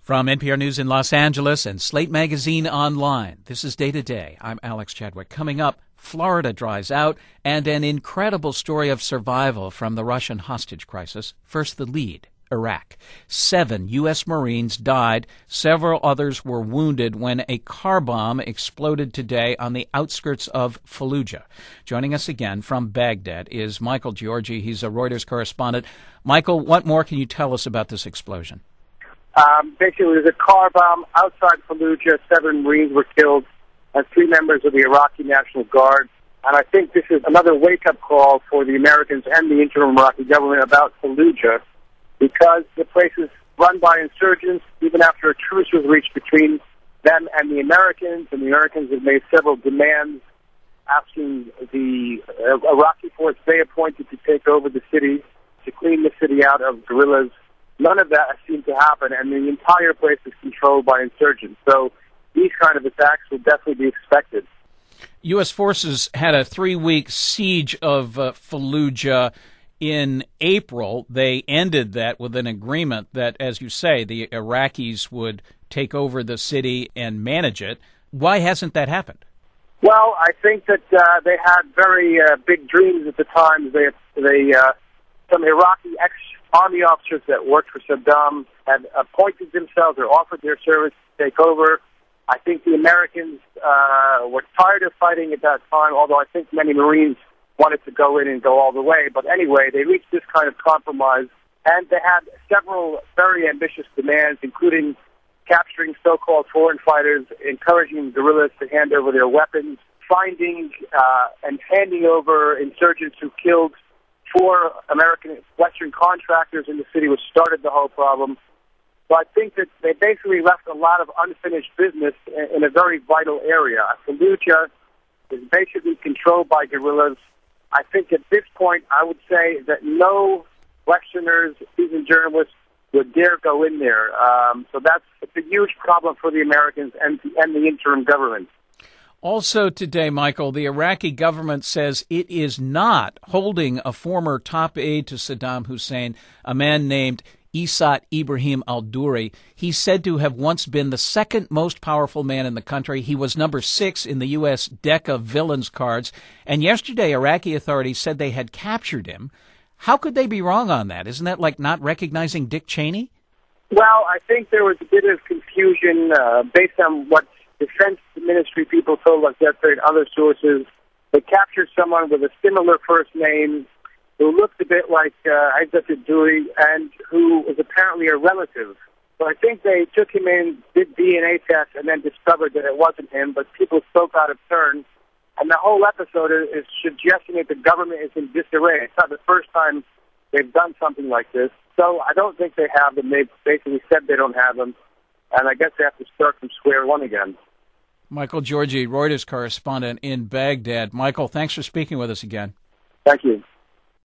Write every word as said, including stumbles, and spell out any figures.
From N P R News in Los Angeles and Slate Magazine Online, this is Day to Day. I'm Alex Chadwick. Coming up, Florida dries out and an incredible story of survival from the Russian hostage crisis. First, the lead, Iraq. Seven U S Marines died. Several others were wounded when a car bomb exploded today on the outskirts of Fallujah. Joining us again from Baghdad is Michael Giorgi. He's a Reuters correspondent. Michael, what more can you tell us about this explosion? Um, basically, there's a car bomb outside Fallujah. Seven Marines were killed, and three members of the Iraqi National Guard. And I think this is another wake-up call for the Americans and the interim Iraqi government about Fallujah, because the place is run by insurgents, even after a truce was reached between them and the Americans. And the Americans have made several demands, asking the uh, Iraqi force they appointed to take over the city, to clean the city out of guerrillas. None of that seemed to happen, and the entire place is controlled by insurgents. So these kind of attacks will definitely be expected. U S forces had a three-week siege of uh, Fallujah in April. They ended that with an agreement that, as you say, the Iraqis would take over the city and manage it. Why hasn't that happened? Well, I think that uh, they had very uh, big dreams at the time. They, they uh, some Iraqi ex Army officers that worked for Saddam had appointed themselves or offered their service to take over. I think the Americans uh, were tired of fighting at that time, although I think many Marines wanted to go in and go all the way. But anyway, they reached this kind of compromise, and they had several very ambitious demands, including capturing so-called foreign fighters, encouraging guerrillas to hand over their weapons, finding uh, and handing over insurgents who killed four American Western contractors in the city, which started the whole problem. So I think that they basically left a lot of unfinished business in, in a very vital area. Fallujah is basically controlled by guerrillas. I think at this point, I would say that no Westerners, even journalists, would dare go in there. Um, so that's it's a huge problem for the Americans and, and the interim government. Also today, Michael, the Iraqi government says it is not holding a former top aide to Saddam Hussein, a man named Esat Ibrahim al-Duri. He's said to have once been the second most powerful man in the country. He was number six in the U S deck of villains cards. And yesterday, Iraqi authorities said they had captured him. How could they be wrong on that? Isn't that like not recognizing Dick Cheney? Well, I think there was a bit of confusion uh, based on what Defense Ministry people told us yesterday and other sources. They captured someone with a similar first name who looked a bit like uh, Esat al-Duri and who was apparently a relative. So I think they took him in, did D N A tests, and then discovered that it wasn't him, but people spoke out of turn. And the whole episode is, is suggesting that the government is in disarray. It's not the first time they've done something like this. So I don't think they have them. They've basically said they don't have them. And I guess they have to start from square one again. Michael Giorgi, Reuters correspondent in Baghdad. Michael, thanks for speaking with us again. Thank you.